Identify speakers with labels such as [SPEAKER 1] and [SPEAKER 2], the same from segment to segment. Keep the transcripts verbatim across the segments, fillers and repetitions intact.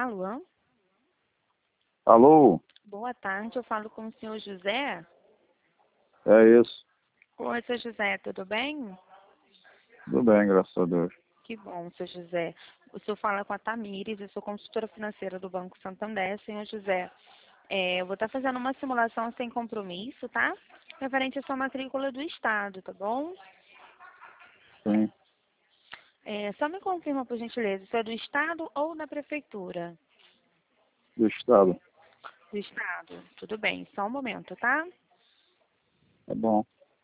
[SPEAKER 1] Alô?
[SPEAKER 2] Alô?
[SPEAKER 1] Boa tarde, eu falo com o senhor José.
[SPEAKER 2] É isso.
[SPEAKER 1] Oi, seu José, tudo bem?
[SPEAKER 2] Tudo bem, graças a Deus.
[SPEAKER 1] Que bom, seu José. O senhor fala com a Tamires, eu sou consultora financeira do Banco Santander, senhor José. É, eu vou estar fazendo uma simulação sem compromisso, tá? Referente à sua matrícula do Estado, tá bom?
[SPEAKER 2] Sim,
[SPEAKER 1] É, só me confirma, por gentileza, se é do Estado ou da Prefeitura?
[SPEAKER 2] do Estado.
[SPEAKER 1] Do Estado. Tudo bem, só um momento, tá?
[SPEAKER 2] Tá bom.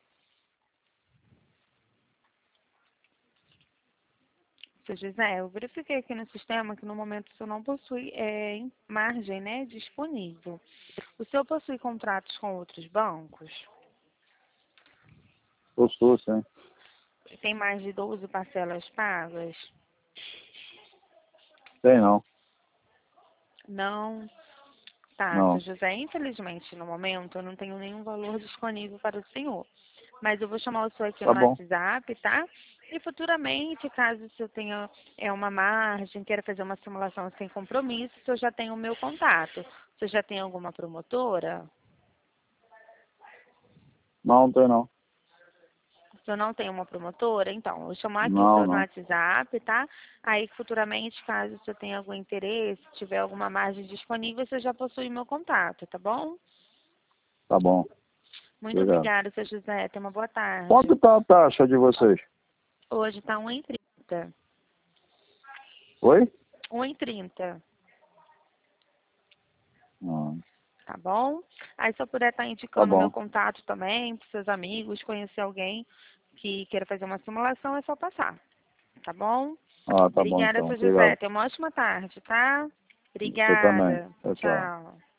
[SPEAKER 1] Seu José, eu verifiquei aqui no sistema que no momento o senhor não possui é, em- margem, né, disponível. O senhor possui contratos com outros bancos?
[SPEAKER 2] Postou, sim.
[SPEAKER 1] Tem mais de doze parcelas pagas?
[SPEAKER 2] Tem não.
[SPEAKER 1] Não. Tá, seu
[SPEAKER 2] Não.
[SPEAKER 1] José, infelizmente no momento eu não tenho nenhum valor disponível para o senhor. Mas eu vou chamar o senhor aqui
[SPEAKER 2] Tá
[SPEAKER 1] no
[SPEAKER 2] bom.
[SPEAKER 1] WhatsApp, tá? E futuramente, caso o senhor tenha é, uma margem, queira fazer uma simulação sem compromisso, o senhor já tem o meu contato. O senhor já tem alguma promotora?
[SPEAKER 2] Não, não tem não.
[SPEAKER 1] O senhor não tem uma promotora? Então, eu vou chamar aqui o
[SPEAKER 2] Não,
[SPEAKER 1] senhor no
[SPEAKER 2] não.
[SPEAKER 1] WhatsApp, tá? Aí, futuramente, caso o senhor tenha algum interesse, tiver alguma margem disponível, o senhor já possui meu contato, tá bom?
[SPEAKER 2] Tá bom.
[SPEAKER 1] Muito
[SPEAKER 2] Obrigado.
[SPEAKER 1] obrigada, seu José. Tenha uma boa
[SPEAKER 2] Quanto
[SPEAKER 1] tarde.
[SPEAKER 2] tá a taxa de vocês?
[SPEAKER 1] Hoje está um e trinta.
[SPEAKER 2] Oi?
[SPEAKER 1] um e trinta,
[SPEAKER 2] Ah,
[SPEAKER 1] tá bom? Aí, se eu puder estar
[SPEAKER 2] tá
[SPEAKER 1] indicando o meu
[SPEAKER 2] bom.
[SPEAKER 1] contato também para seus amigos, conhecer alguém que queira fazer uma simulação, é só passar, tá bom?
[SPEAKER 2] Ah, tá bom
[SPEAKER 1] Obrigada,
[SPEAKER 2] então.
[SPEAKER 1] seu José.
[SPEAKER 2] Obrigado.
[SPEAKER 1] Tenha uma ótima tarde, tá?
[SPEAKER 2] Você também.
[SPEAKER 1] Obrigada.
[SPEAKER 2] Tchau, tchau.
[SPEAKER 1] Tchau.